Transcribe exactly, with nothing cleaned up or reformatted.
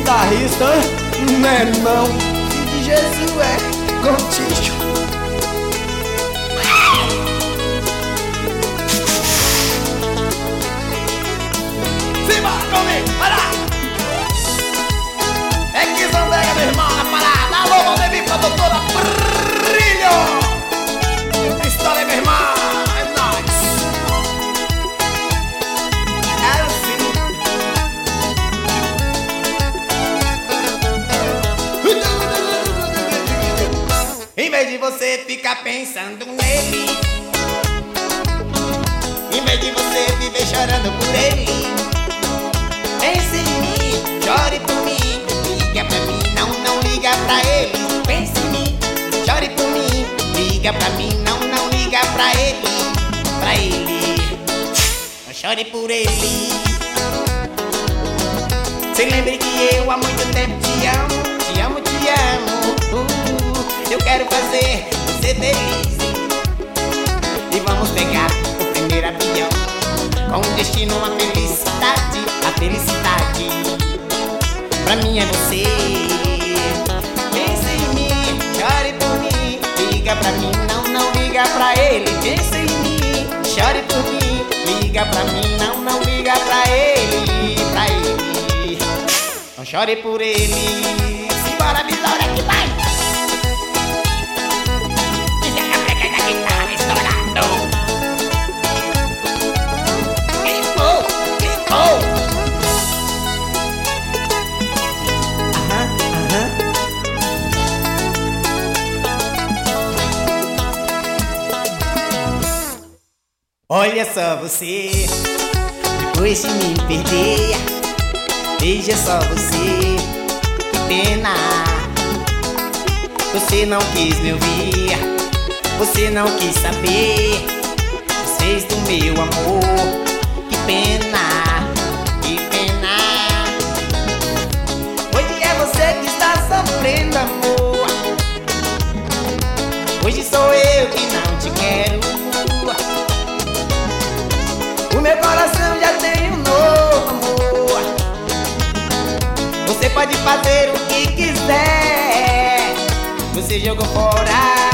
guitarrista, né não? Filho de Jesus é contigo. Simbora comigo, vai lá! É que Zandega, meu irmão, na parada. Alô, Valdemir, produtora Brilho! História, meu irmão, é nóis! É assim. Em vez de você ficar pensando nele, em vez de você viver chorando por ele, pense em mim, chore por mim, liga pra mim, não, não liga pra ele. Pense em mim, chore por mim, liga pra mim, não, não liga pra ele. Pra ele, não chore por ele. Se lembre que eu há muito tempo te amo, te amo, te amo. uh, Eu quero fazer você feliz e vamos pegar o primeiro avião com destino à felicidade, a felicidade. Pra mim é você. Pense em mim, chore por mim, liga pra mim, não, não liga pra ele. Pense em mim, chore por mim, liga pra mim, não, não liga pra ele. Pra ele, não chore por ele. Simbora, Vitória, que vai! Diz a cabreca da guitarra estourado. Olha só você, depois de me perder, veja só você, que pena. Você não quis me ouvir, você não quis saber, vocês do meu amor, que pena, que pena. Hoje é você que está sofrendo, amor, hoje sou eu que não te quero. O meu coração já tem um novo amor. Você pode fazer o que quiser, você jogou fora